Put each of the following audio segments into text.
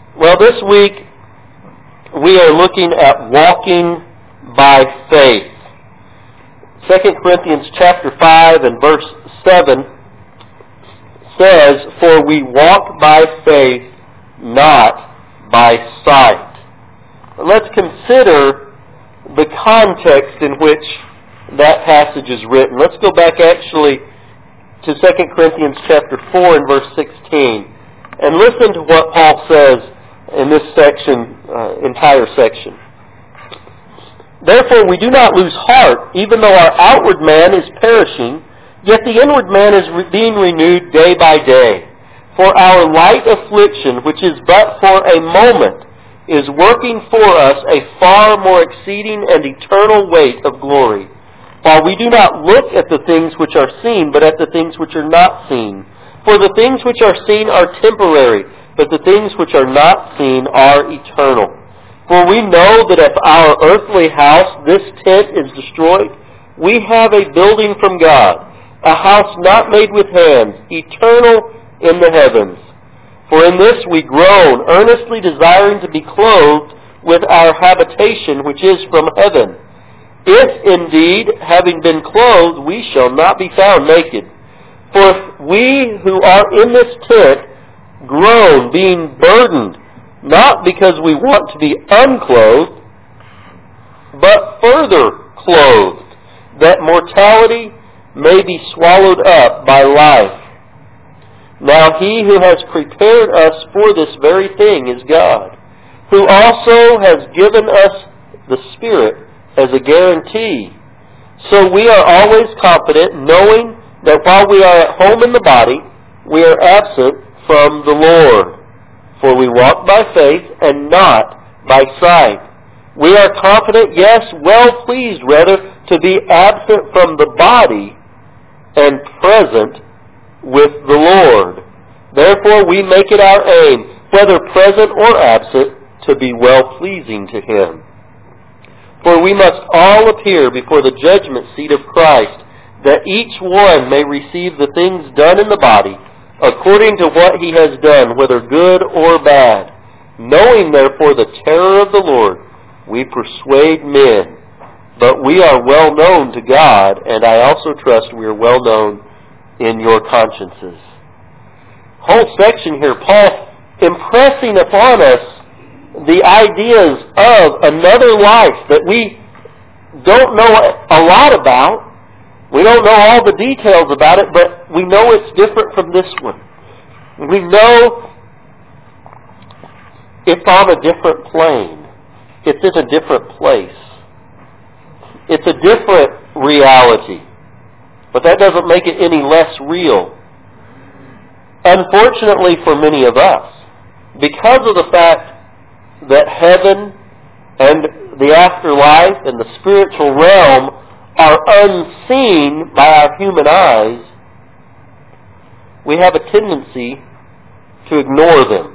Well, this week we are looking at walking by faith. 2 Corinthians chapter 5 and verse 7 says, "For we walk by faith, not by sight." Let's consider the context in which that passage is written. Let's go back actually to 2 Corinthians chapter 4 and verse 16 and listen to what Paul says in this section, entire section. "Therefore we do not lose heart, even though our outward man is perishing, yet the inward man is being renewed day by day. For our light affliction, which is but for a moment, is working for us a far more exceeding and eternal weight of glory. While we do not look at the things which are seen, but at the things which are not seen. For the things which are seen are temporary, but the things which are not seen are eternal. For we know that if our earthly house, this tent, is destroyed, we have a building from God, a house not made with hands, eternal in the heavens. For in this we groan, earnestly desiring to be clothed with our habitation which is from heaven. If indeed, having been clothed, we shall not be found naked. For if we who are in this tent groan, being burdened, not because we want to be unclothed, but further clothed, that mortality may be swallowed up by life. Now he who has prepared us for this very thing is God, who also has given us the Spirit as a guarantee. So we are always confident, knowing that while we are at home in the body, we are absent from the Lord. For we walk by faith and not by sight. We are confident, yes, well pleased rather, to be absent from the body and present with the Lord. Therefore we make it our aim, whether present or absent, to be well-pleasing to Him. For we must all appear before the judgment seat of Christ, that each one may receive the things done in the body, according to what he has done, whether good or bad. Knowing therefore the terror of the Lord, we persuade men. But we are well known to God, and I also trust we are well known in your consciences." Whole section here, Paul impressing upon us the ideas of another life that we don't know a lot about. We don't know all the details about it, but we know it's different from this one. We know it's on a different plane. It's in a different place. It's a different reality. But that doesn't make it any less real. Unfortunately for many of us, because of the fact that heaven and the afterlife and the spiritual realm are unseen by our human eyes, we have a tendency to ignore them.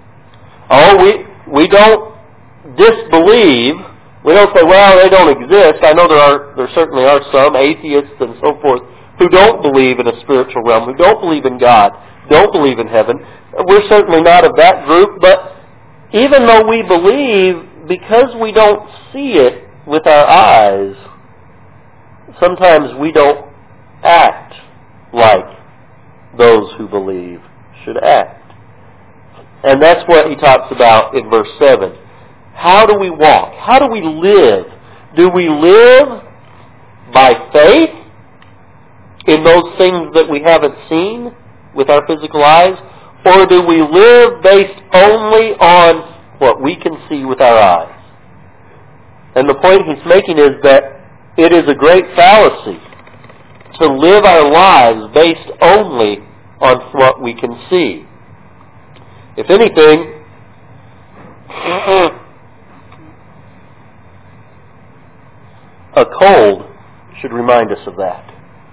We don't disbelieve. We don't say, well, they don't exist. I know there certainly are some atheists and so forth who don't believe in a spiritual realm, who don't believe in God, don't believe in heaven. We're certainly not of that group, but even though we believe, because we don't see it with our eyes, sometimes we don't act like those who believe should act. And that's what he talks about in verse 7. How do we walk? How do we live? Do we live by faith in those things that we haven't seen with our physical eyes? Or do we live based only on what we can see with our eyes? And the point he's making is that it is a great fallacy to live our lives based only on what we can see. If anything, a cold should remind us of that.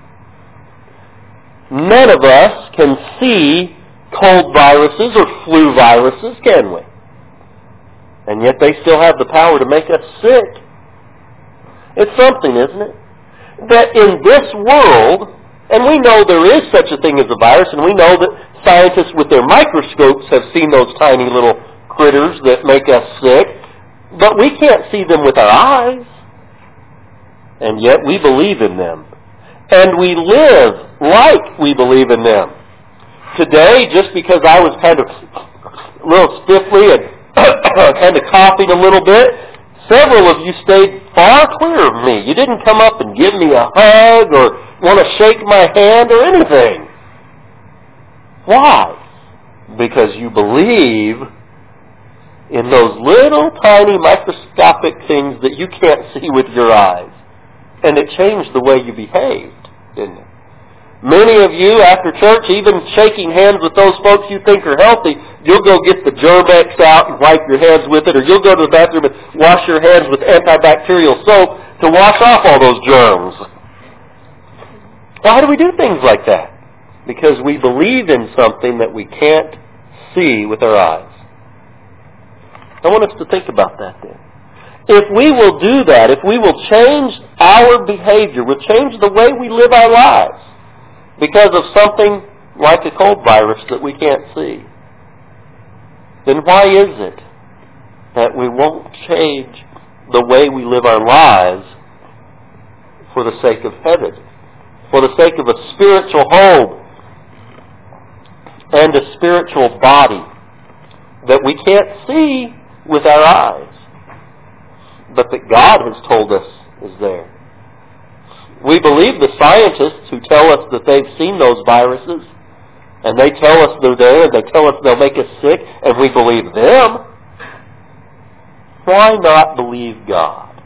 None of us can see cold viruses or flu viruses, can we? And yet they still have the power to make us sick. It's something, isn't it? That in this world, and we know there is such a thing as a virus, and we know that scientists with their microscopes have seen those tiny little critters that make us sick, but we can't see them with our eyes. And yet we believe in them. And we live like we believe in them. Today, just because I was kind of a little stiffly and kind of coughing a little bit, several of you stayed far clear of me. You didn't come up and give me a hug or want to shake my hand or anything. Why? Because you believe in those little tiny microscopic things that you can't see with your eyes. And it changed the way you behaved, didn't it? Many of you, after church, even shaking hands with those folks you think are healthy, you'll go get the Germ-X out and wipe your hands with it, or you'll go to the bathroom and wash your hands with antibacterial soap to wash off all those germs. Why do we do things like that? Because we believe in something that we can't see with our eyes. I want us to think about that then. If we will do that, if we will change our behavior, we'll change the way we live our lives because of something like a cold virus that we can't see, then why is it that we won't change the way we live our lives for the sake of heaven, for the sake of a spiritual home and a spiritual body that we can't see with our eyes, but that God has told us is there? We believe the scientists who tell us that they've seen those viruses, and they tell us they're there, and they tell us they'll make us sick, and we believe them. Why not believe God?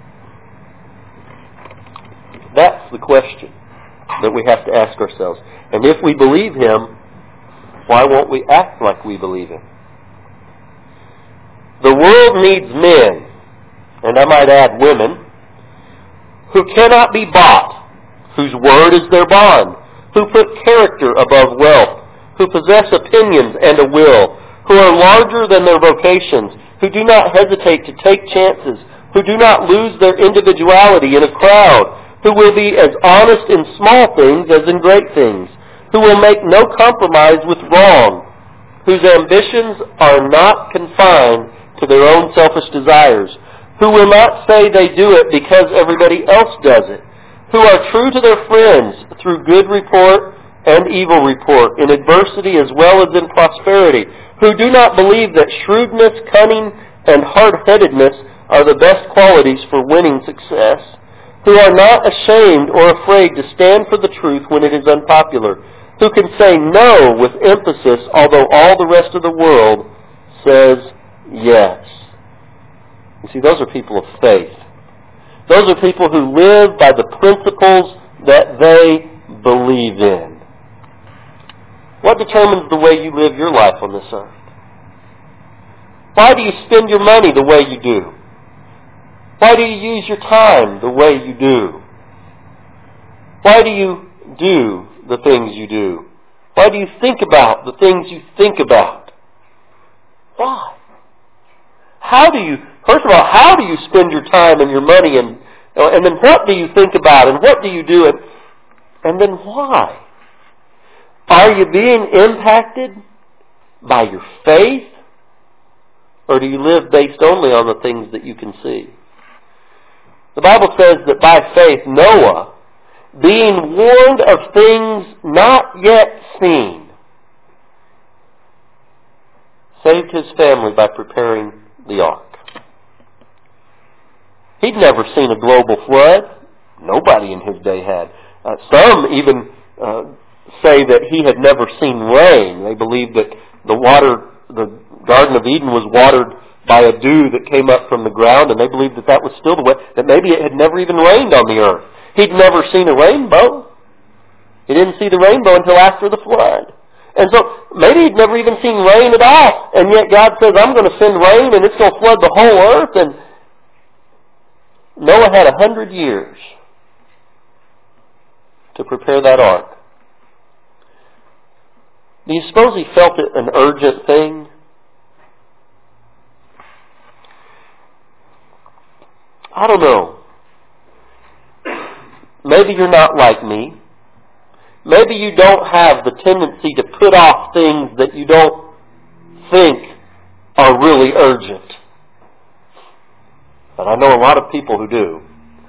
That's the question that we have to ask ourselves. And if we believe Him, why won't we act like we believe Him? The world needs men, and I might add women, who cannot be bought, whose word is their bond, who put character above wealth, who possess opinions and a will, who are larger than their vocations, who do not hesitate to take chances, who do not lose their individuality in a crowd, who will be as honest in small things as in great things, who will make no compromise with wrong, whose ambitions are not confined to their own selfish desires, who will not say they do it because everybody else does it, who are true to their friends through good report and evil report, in adversity as well as in prosperity, who do not believe that shrewdness, cunning, and hard-headedness are the best qualities for winning success, who are not ashamed or afraid to stand for the truth when it is unpopular, who can say no with emphasis although all the rest of the world says yes. You see, those are people of faith. Those are people who live by the principles that they believe in. What determines the way you live your life on this earth? Why do you spend your money the way you do? Why do you use your time the way you do? Why do you do the things you do? Why do you think about the things you think about? Why? First of all, how do you spend your time and your money, and then what do you think about, and what do you do, and then why? Are you being impacted by your faith, or do you live based only on the things that you can see? The Bible says that by faith Noah, being warned of things not yet seen, saved his family by preparing the ark. He'd never seen a global flood. Nobody in his day had. Some even say that he had never seen rain. They believed that the Garden of Eden was watered by a dew that came up from the ground, and they believed that was still the way, that maybe it had never even rained on the earth. He'd never seen a rainbow. He didn't see the rainbow until after the flood. And so maybe he'd never even seen rain at all, and yet God says, I'm going to send rain, and it's going to flood the whole earth. And Noah had 100 years to prepare that ark. Do you suppose he felt it an urgent thing? I don't know. Maybe you're not like me. Maybe you don't have the tendency to put off things that you don't think are really urgent. But I know a lot of people who do.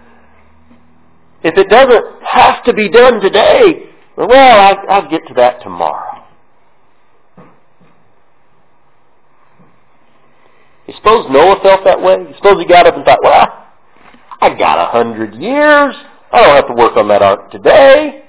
If it doesn't have to be done today, well, I'll get to that tomorrow. You suppose Noah felt that way? You suppose he got up and thought, well, I got 100 years. I don't have to work on that ark today.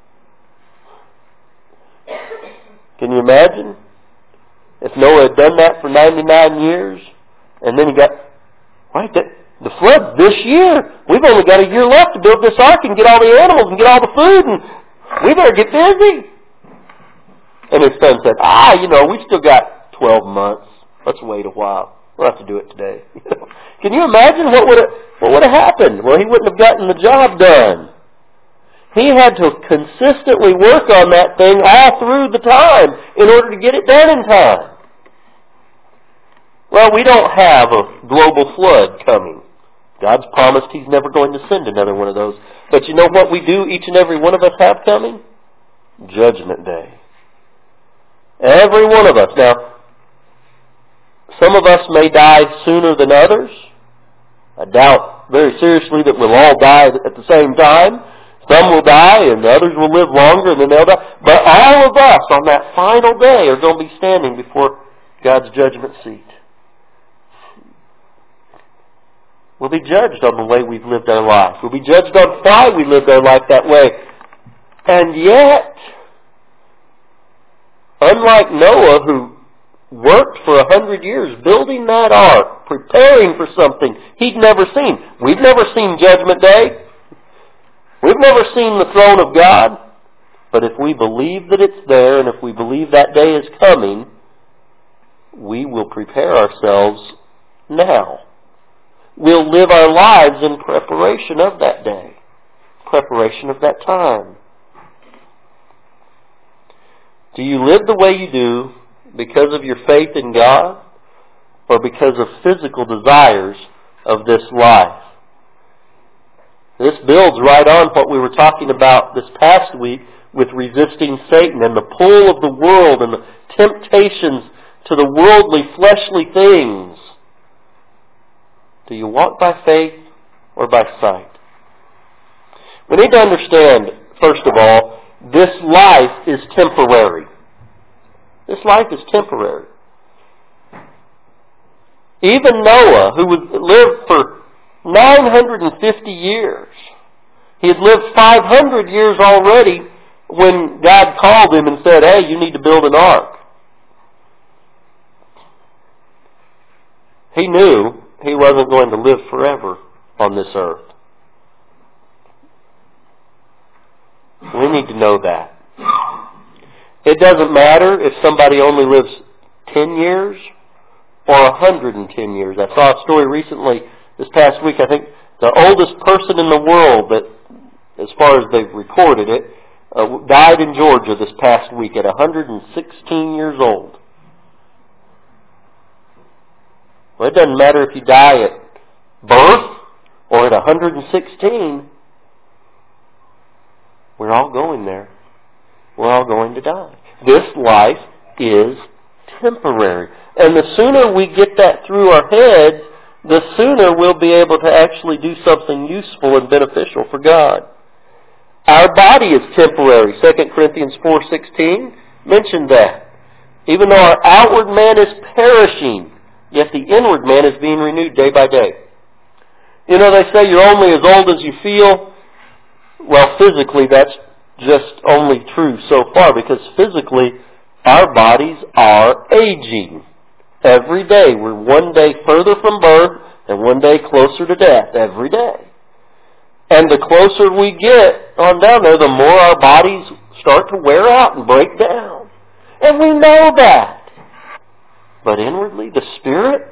Can you imagine? If Noah had done that for 99 years, and then he got, the flood this year, we've only got a year left to build this ark and get all the animals and get all the food, and we better get busy. And his son said, we still got 12 months. Let's wait a while. We'll have to do it today. Can you imagine what would have happened? Well, he wouldn't have gotten the job done. He had to consistently work on that thing all through the time in order to get it done in time. Well, we don't have a global flood coming. God's promised He's never going to send another one of those. But you know what we do, each and every one of us have coming? Judgment Day. Every one of us. Now, some of us may die sooner than others. I doubt very seriously that we'll all die at the same time. Some will die and others will live longer and then they'll die. But all of us on that final day are going to be standing before God's judgment seat. We'll be judged on the way we've lived our life. We'll be judged on why we lived our life that way. And yet, unlike Noah, who worked for 100 years building that ark, preparing for something he'd never seen. We've never seen Judgment Day. We've never seen the throne of God. But if we believe that it's there, and if we believe that day is coming, we will prepare ourselves now. We'll live our lives in preparation of that day, preparation of that time. Do you live the way you do because of your faith in God or because of physical desires of this life? This builds right on what we were talking about this past week with resisting Satan and the pull of the world and the temptations to the worldly, fleshly things. Do you walk by faith or by sight? We need to understand, first of all, this life is temporary. This life is temporary. Even Noah, who lived for 950 years, he had lived 500 years already when God called him and said, hey, you need to build an ark. He knew he wasn't going to live forever on this earth. We need to know that. It doesn't matter if somebody only lives 10 years or 110 years. I saw a story recently, this past week, I think the oldest person in the world, that, as far as they've recorded it, died in Georgia this past week at 116 years old. Well, it doesn't matter if you die at birth or at 116. We're all going there. We're all going to die. This life is temporary. And the sooner we get that through our heads, the sooner we'll be able to actually do something useful and beneficial for God. Our body is temporary. 2 Corinthians 4:16 mentioned that. Even though our outward man is perishing, yet the inward man is being renewed day by day. You know, they say you're only as old as you feel. Well, physically, that's just only true so far, because physically, our bodies are aging. Every day, we're one day further from birth and one day closer to death every day. And the closer we get on down there, the more our bodies start to wear out and break down. And we know that. But inwardly, the Spirit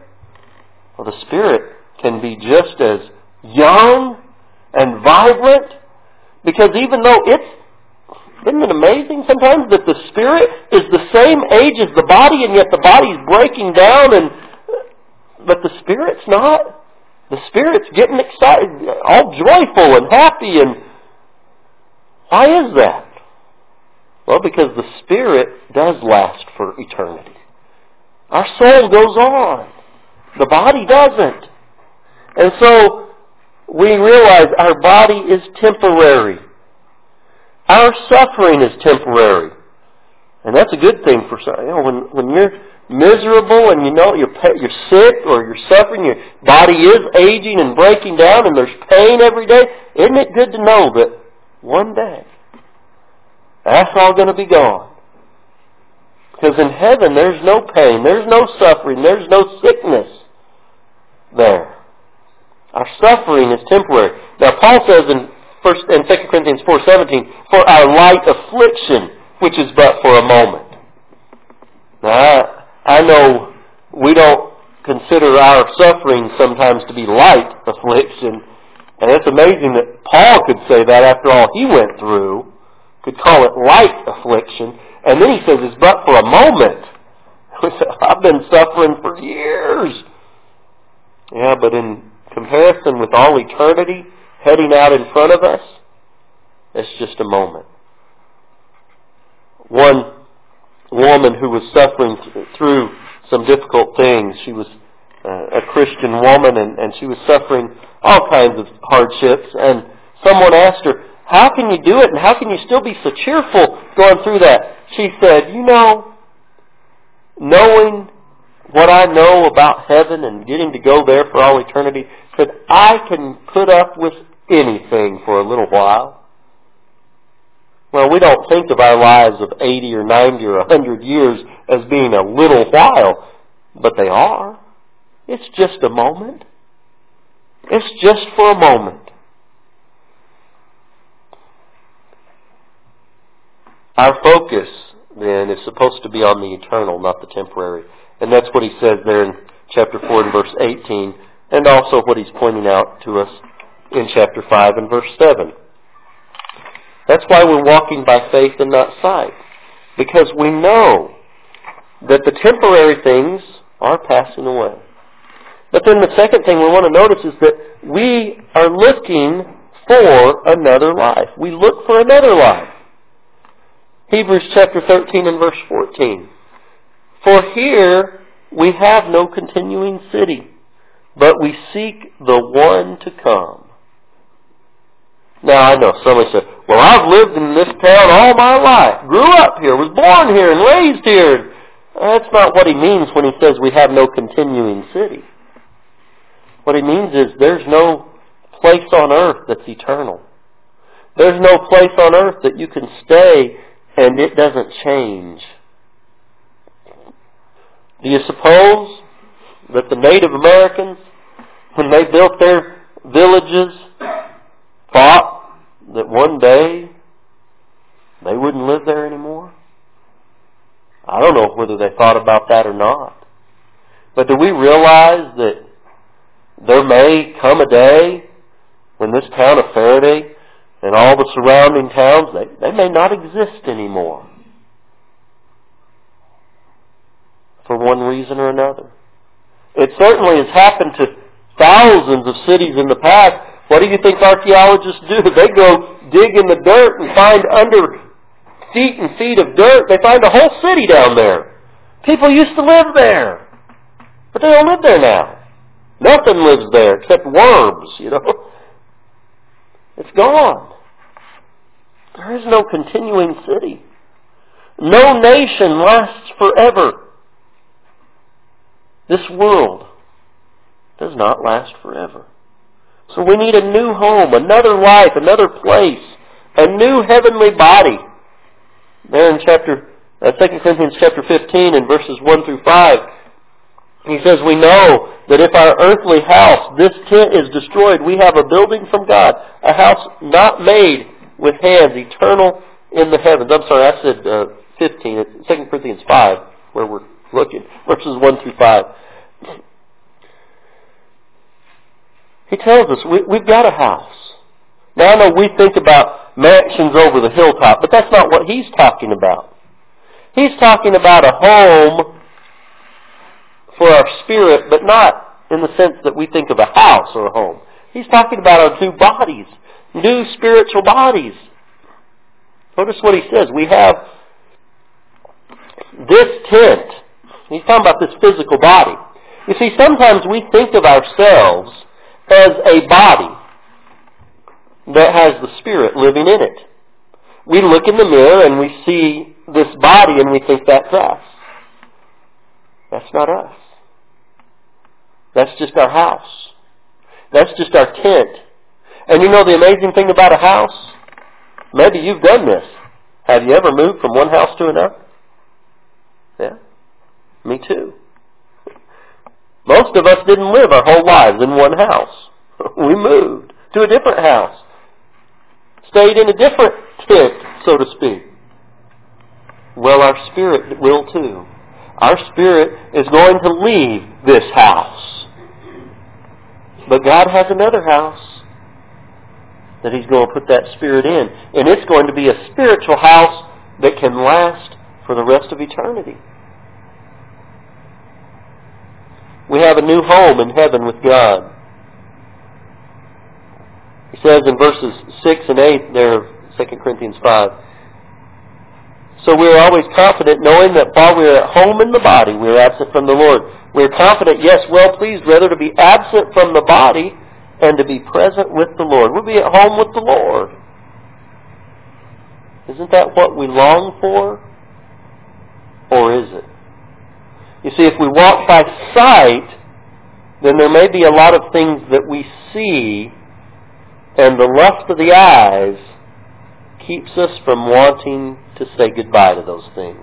can be just as young and vibrant, because even though isn't it amazing sometimes that the Spirit is the same age as the body, and yet the body's breaking down, but the Spirit's not. The Spirit's getting excited, all joyful and happy. And why is that? Well, because the Spirit does last for eternity. Our soul goes on. The body doesn't. And so we realize our body is temporary. Our suffering is temporary. And that's a good thing for some. When you're miserable and you know you're sick or you're suffering, your body is aging and breaking down and there's pain every day, isn't it good to know that one day that's all going to be gone? Because in heaven there's no pain, there's no suffering, there's no sickness there. Our suffering is temporary. Now Paul says in 2 Corinthians 4:17, for our light affliction, which is but for a moment. Now I know we don't consider our suffering sometimes to be light affliction, and it's amazing that Paul could say that after all he went through, could call it light affliction, and then he says it's but for a moment. I've been suffering for years. Yeah, but in comparison with all eternity heading out in front of us, it's just a moment. One woman who was suffering through some difficult things, she was a Christian woman and she was suffering all kinds of hardships, and someone asked her, how can you do it and how can you still be so cheerful going through that? She said, knowing what I know about heaven and getting to go there for all eternity, said, I can put up with anything for a little while. Well, we don't think of our lives of 80 or 90 or 100 years as being a little while, but they are. It's just a moment. It's just for a moment. Our focus, then, is supposed to be on the eternal, not the temporary. And that's what he says there in chapter 4 and verse 18, and also what he's pointing out to us in chapter 5 and verse 7. That's why we're walking by faith and not sight. Because we know that the temporary things are passing away. But then the second thing we want to notice is that we are looking for another life. We look for another life. Hebrews chapter 13 and verse 14. For here we have no continuing city, but we seek the one to come. Now I know somebody said, well, I've lived in this town all my life, grew up here, was born here and raised here. That's not what he means when he says we have no continuing city. What he means is there's no place on earth that's eternal. There's no place on earth that you can stay and it doesn't change. Do you suppose that the Native Americans, when they built their villages, thought that one day they wouldn't live there anymore? I don't know whether they thought about that or not. But do we realize that there may come a day when this town of Faraday and all the surrounding towns, they may not exist anymore for one reason or another? It certainly has happened to thousands of cities in the past. What do you think archaeologists do? They go dig in the dirt and find under feet and feet of dirt. They find a whole city down there. People used to live there. But they don't live there now. Nothing lives there except worms, It's gone. There is no continuing city. No nation lasts forever. This world does not last forever. So we need a new home, another life, another place, a new heavenly body. There in 2 Corinthians chapter 15 and verses 1 through 5, he says, we know that if our earthly house, this tent, is destroyed, we have a building from God, a house not made with hands, eternal in the heavens. I'm sorry, I said 15. It's 2 Corinthians 5 where we're looking, verses 1 through 5. He tells us we've got a house. Now I know we think about mansions over the hilltop, but that's not what he's talking about. He's talking about a home for our spirit, but not in the sense that we think of a house or a home. He's talking about our new bodies, new spiritual bodies. Notice what he says. We have this tent He's talking about this physical body. You see, sometimes we think of ourselves as a body that has the Spirit living in it. We look in the mirror and we see this body and we think that's us. That's not us. That's just our house. That's just our tent. And you know the amazing thing about a house? Maybe you've done this. Have you ever moved from one house to another? Yeah. Me too. Most of us didn't live our whole lives in one house. We moved to a different house. Stayed in a different tent, so to speak. Well, our spirit will too. Our spirit is going to leave this house. But God has another house that He's going to put that spirit in. And it's going to be a spiritual house that can last for the rest of eternity. We have a new home in heaven with God. He says in verses 6 and 8 there of 2 Corinthians 5, so we are always confident, knowing that while we are at home in the body, we are absent from the Lord. We are confident, yes, well pleased, rather to be absent from the body and to be present with the Lord. We'll be at home with the Lord. Isn't that what we long for? Or is it? You see, if we walk by sight, then there may be a lot of things that we see, and the lust of the eyes keeps us from wanting to say goodbye to those things.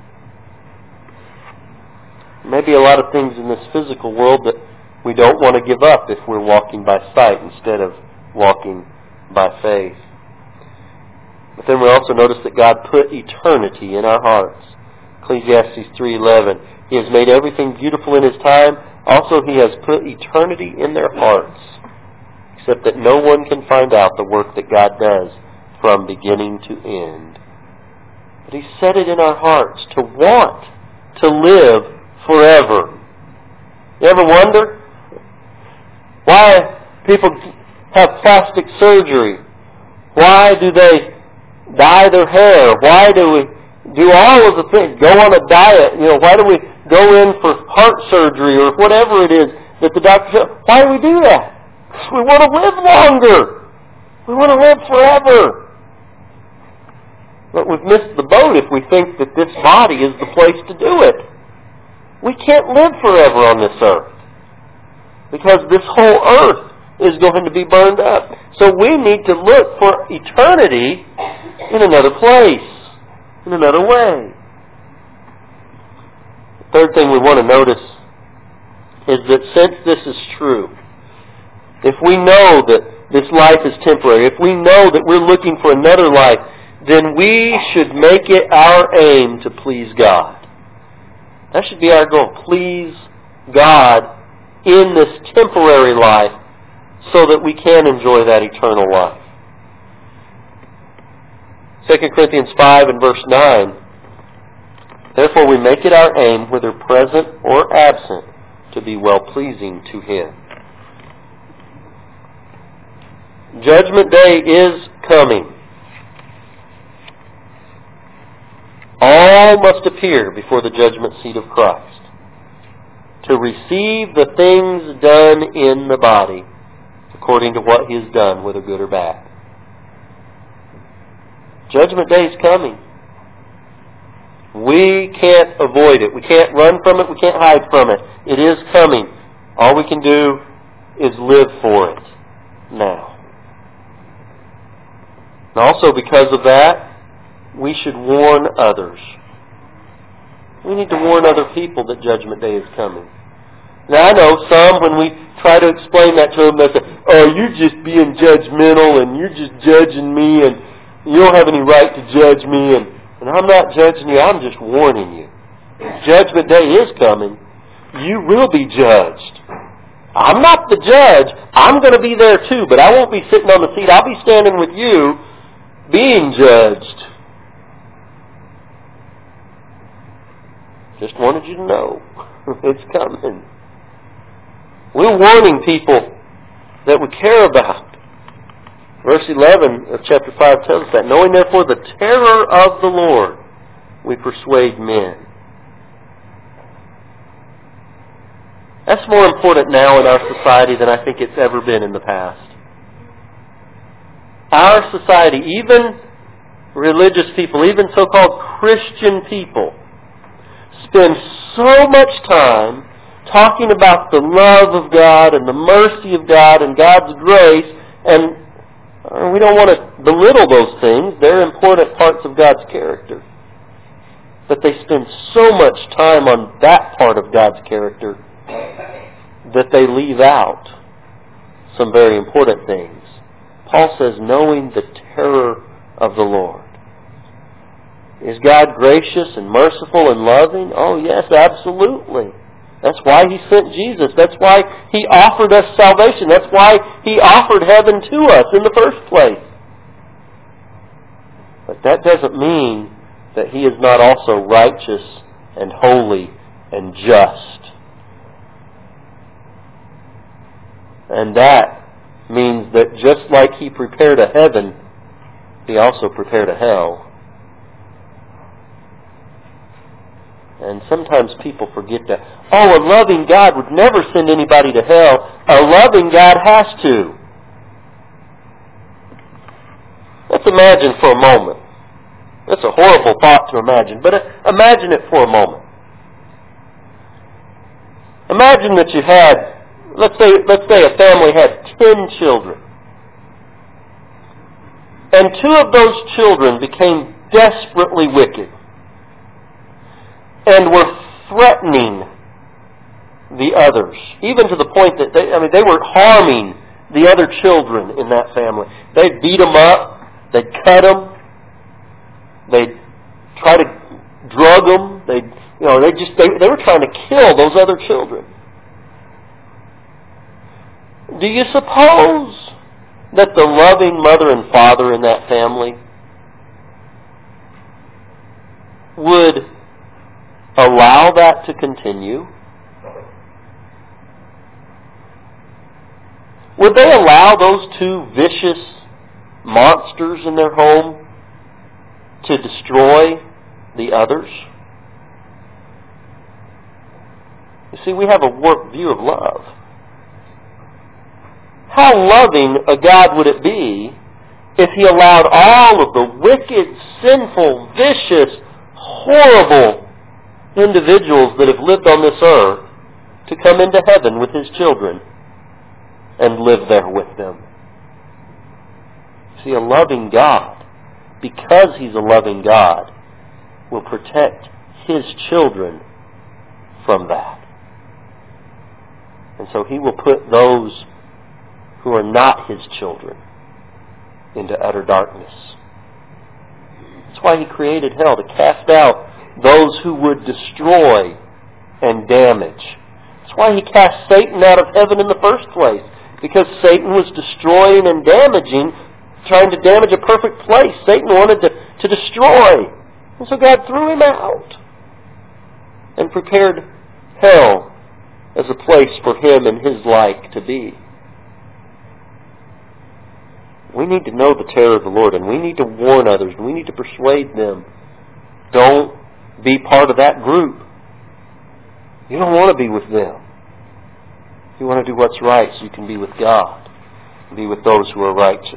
There may be a lot of things in this physical world that we don't want to give up if we're walking by sight instead of walking by faith. But then we also notice that God put eternity in our hearts. Ecclesiastes 3:11, He has made everything beautiful in His time. Also, He has put eternity in their hearts, except that no one can find out the work that God does from beginning to end. But He set it in our hearts to want to live forever. You ever wonder why people have plastic surgery? Why do they dye their hair? Why do we do all of the things? Go on a diet. Why do we go in for heart surgery or whatever it is that the doctor says? Why do we do that? Because we want to live longer. We want to live forever. But we've missed the boat if we think that this body is the place to do it. We can't live forever on this earth, because this whole earth is going to be burned up. So we need to look for eternity in another place, in another way. The third thing we want to notice is that since this is true, if we know that this life is temporary, if we know that we're looking for another life, then we should make it our aim to please God. That should be our goal. Please God in this temporary life so that we can enjoy that eternal life. 2 Corinthians 5 and verse 9, therefore we make it our aim, whether present or absent, to be well-pleasing to Him. Judgment Day is coming. All must appear before the judgment seat of Christ to receive the things done in the body according to what He has done, whether good or bad. Judgment Day is coming. We can't avoid it. We can't run from it. We can't hide from it. It is coming. All we can do is live for it now. And also because of that, we should warn others. We need to warn other people that Judgment Day is coming. Now I know some, when we try to explain that to them, they say, oh, you're just being judgmental and you're just judging me and you don't have any right to judge me. And I'm not judging you, I'm just warning you. Judgment Day is coming. You will be judged. I'm not the judge. I'm going to be there too, but I won't be sitting on the seat. I'll be standing with you being judged. Just wanted you to know. It's coming. We're warning people that we care about. Verse 11 of chapter 5 tells us that, knowing therefore the terror of the Lord, we persuade men. That's more important now in our society than I think it's ever been in the past. Our society, even religious people, even so-called Christian people, spend so much time talking about the love of God and the mercy of God and God's grace, and we don't want to belittle those things. They're important parts of God's character. But they spend so much time on that part of God's character that they leave out some very important things. Paul says, knowing the terror of the Lord. Is God gracious and merciful and loving? Oh yes, absolutely. That's why He sent Jesus. That's why He offered us salvation. That's why He offered heaven to us in the first place. But that doesn't mean that He is not also righteous and holy and just. And that means that just like He prepared a heaven, He also prepared a hell. And sometimes people forget that. Oh, a loving God would never send anybody to hell. A loving God has to. Let's imagine for a moment. That's a horrible thought to imagine, but imagine it for a moment. Imagine that you had, let's say a family had 10 children. And 2 of those children became desperately wicked and were threatening the others, even to the point that they were harming the other children in that family. They'd beat them up, they'd cut them, they'd try to drug them, they were trying to kill those other children. Do you suppose that the loving mother and father in that family would allow that to continue? Would they allow those 2 vicious monsters in their home to destroy the others? You see, we have a warped view of love. How loving a God would it be if He allowed all of the wicked, sinful, vicious, horrible individuals that have lived on this earth to come into heaven with His children and live there with them? See, a loving God, because He's a loving God, will protect His children from that. And so He will put those who are not His children into utter darkness. That's why He created hell, to cast out those who would destroy and damage. That's why He cast Satan out of heaven in the first place, because Satan was destroying and damaging, trying to damage a perfect place. Satan wanted to destroy. And so God threw him out and prepared hell as a place for him and his like to be. We need to know the terror of the Lord, and we need to warn others, and we need to persuade them. Don't be part of that group. You don't want to be with them. You want to do what's right so you can be with God, and be with those who are righteous.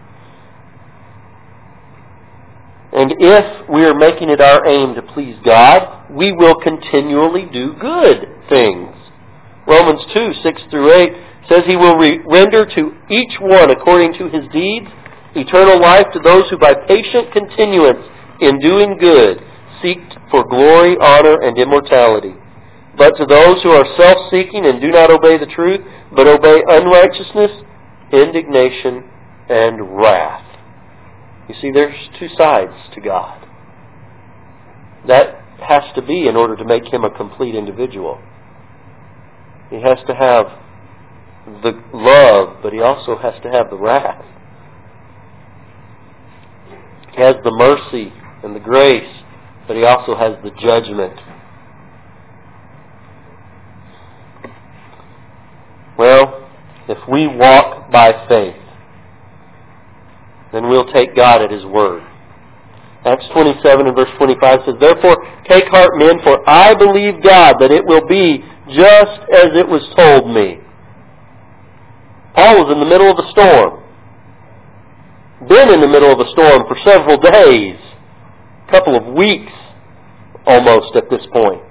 And if we are making it our aim to please God, we will continually do good things. Romans 2:6-8 says He will render to each one according to his deeds eternal life to those who by patient continuance in doing good seek for glory, honor, and immortality. But to those who are self-seeking and do not obey the truth, but obey unrighteousness, indignation, and wrath. You see, there's 2 sides to God. That has to be in order to make Him a complete individual. He has to have the love, but He also has to have the wrath. He has the mercy and the grace, but He also has the judgment. Well, if we walk by faith, then we'll take God at His word. Acts 27 and verse 25 says, Therefore take heart, men, for I believe God, that it will be just as it was told me. Paul was in the middle of a storm. Been in the middle of a storm for several days. A couple of weeks almost at this point.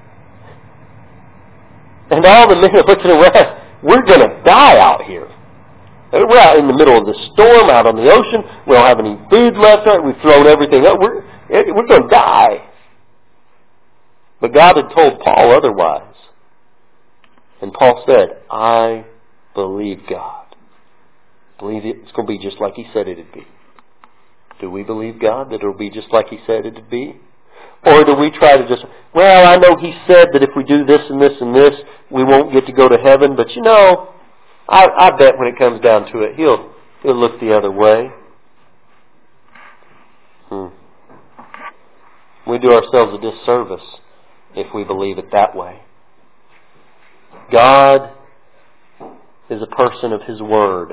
And all the men are looking around. We're going to die out here. We're out in the middle of the storm, out on the ocean. We don't have any food left. We've thrown everything up. We're going to die. But God had told Paul otherwise. And Paul said, I believe God. Believe it's going to be just like He said it'd be. Do we believe God that it'll be just like He said it'd be? Or do we try to just, well, I know He said that if we do this and this and this, we won't get to go to heaven, but you know, I bet when it comes down to it, He'll look the other way. We do ourselves a disservice if we believe it that way. God is a person of His Word.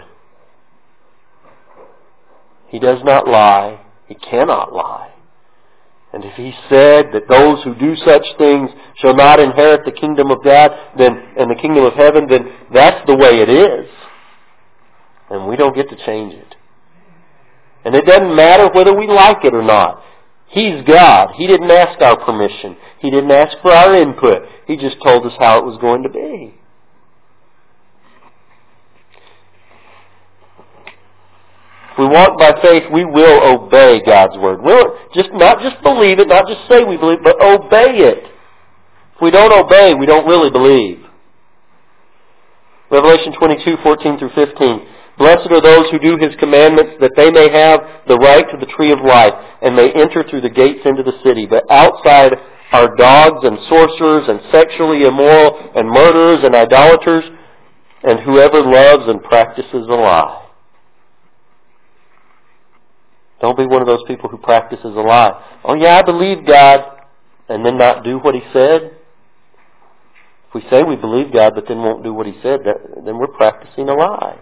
He does not lie. He cannot lie. And if He said that those who do such things shall not inherit the kingdom of God and the kingdom of heaven, then that's the way it is. And we don't get to change it. And it doesn't matter whether we like it or not. He's God. He didn't ask our permission. He didn't ask for our input. He just told us how it was going to be. If we walk by faith, we will obey God's Word. We'll not just believe it, not just say we believe, but obey it. If we don't obey, we don't really believe. Revelation 22:14 through 15. Blessed are those who do His commandments, that they may have the right to the tree of life, and may enter through the gates into the city. But outside are dogs and sorcerers and sexually immoral and murderers and idolaters and whoever loves and practices a lie. Don't be one of those people who practices a lie. Oh yeah, I believe God, and then not do what He said. If we say we believe God, but then won't do what He said, then we're practicing a lie.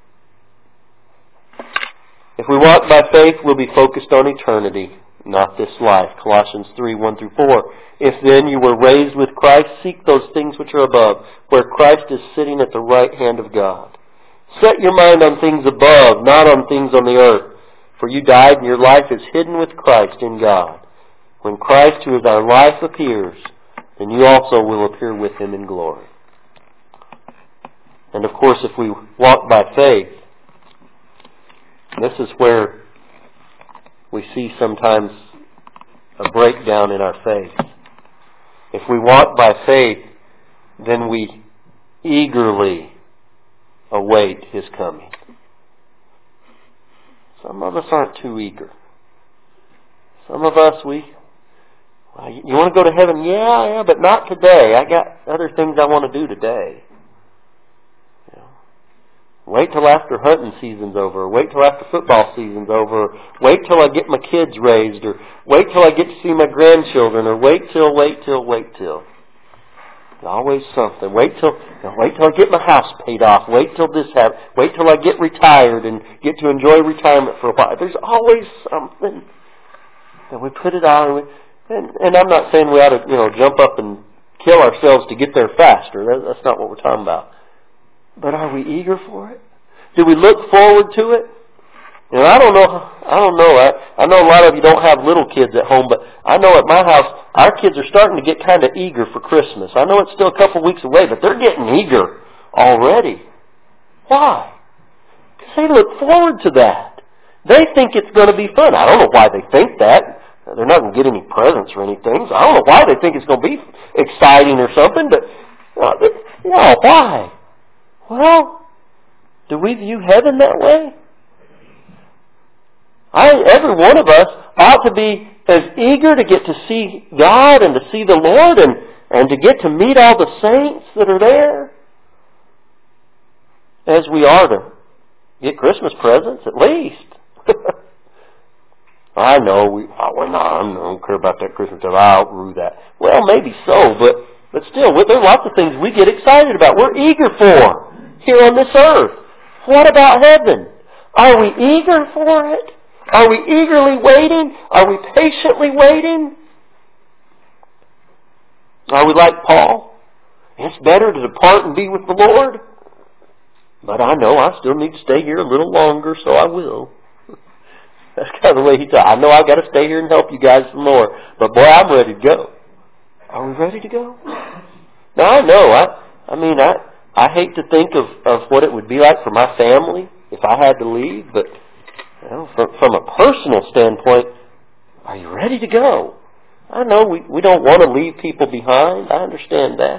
If we walk by faith, we'll be focused on eternity, not this life. Colossians 3:1 through 4. If then you were raised with Christ, seek those things which are above, where Christ is sitting at the right hand of God. Set your mind on things above, not on things on the earth. For you died, and your life is hidden with Christ in God. When Christ, who is our life, appears, then you also will appear with Him in glory. And of course, if we walk by faith, this is where we see sometimes a breakdown in our faith. If we walk by faith, then we eagerly await His coming. Some of us aren't too eager. Some of us, you want to go to heaven? Yeah, but not today. I got other things I want to do today. Wait till after hunting season's over. Wait till after football season's over. Wait till I get my kids raised. Or wait till I get to see my grandchildren. Or wait till. Always something. Wait till I get my house paid off. Wait till this happens. Wait till I get retired and get to enjoy retirement for a while. There's always something. And we put it on. And I'm not saying we ought to, jump up and kill ourselves to get there faster. That's not what we're talking about. But are we eager for it? Do we look forward to it? I don't know. I know a lot of you don't have little kids at home, but I know at my house, our kids are starting to get kind of eager for Christmas. I know it's still a couple weeks away, but they're getting eager already. Why? Because they look forward to that. They think it's going to be fun. I don't know why they think that. They're not going to get any presents or anything. So I don't know why they think it's going to be exciting or something, but why? Well, do we view heaven that way? Every one of us ought to be as eager to get to see God and to see the Lord and to get to meet all the saints that are there as we are to get Christmas presents, at least. I know I don't care about that Christmas stuff. I outrule that. Well, maybe so, but still, there are lots of things we get excited about. We're eager for here on this earth. What about heaven? Are we eager for it? Are we eagerly waiting? Are we patiently waiting? Are we like Paul? It's better to depart and be with the Lord. But I know I still need to stay here a little longer, so I will. That's kind of the way he thought. I know I've got to stay here and help you guys some more. But boy, I'm ready to go. Are we ready to go? Now I know. I hate to think of what it would be like for my family if I had to leave. But from a personal standpoint, are you ready to go? I know we don't want to leave people behind. I understand that.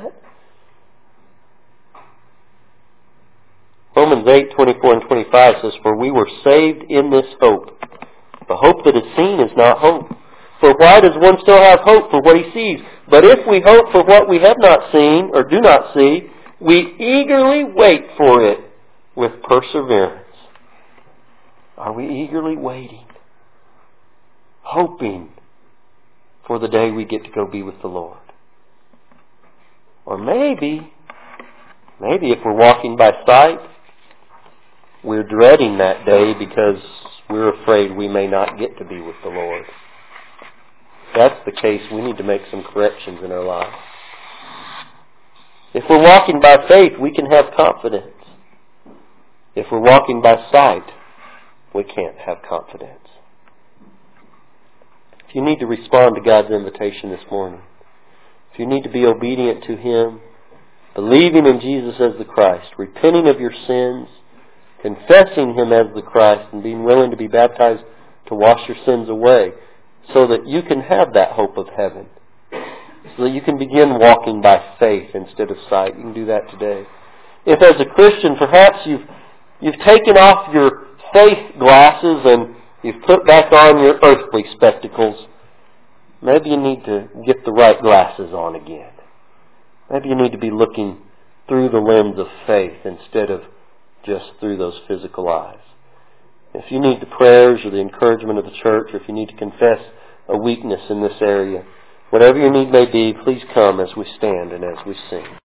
Romans 8:24 and 25 says, "For we were saved in this hope. The hope that is seen is not hope. For why does one still have hope for what he sees? But if we hope for what we have not seen or do not see, we eagerly wait for it with perseverance." Are we eagerly waiting, hoping for the day we get to go be with the Lord? Or maybe if we're walking by sight, we're dreading that day because we're afraid we may not get to be with the Lord. If that's the case, we need to make some corrections in our lives. If we're walking by faith, we can have confidence. If we're walking by sight, we can't have confidence. If you need to respond to God's invitation this morning, if you need to be obedient to Him, believing in Jesus as the Christ, repenting of your sins, confessing Him as the Christ, and being willing to be baptized to wash your sins away so that you can have that hope of heaven, so that you can begin walking by faith instead of sight. You can do that today. If as a Christian perhaps you've taken off your faith glasses and you've put back on your earthly spectacles, maybe you need to get the right glasses on again. Maybe you need to be looking through the lens of faith instead of just through those physical eyes. If you need the prayers or the encouragement of the church, or if you need to confess a weakness in this area, whatever your need may be, please come as we stand and as we sing.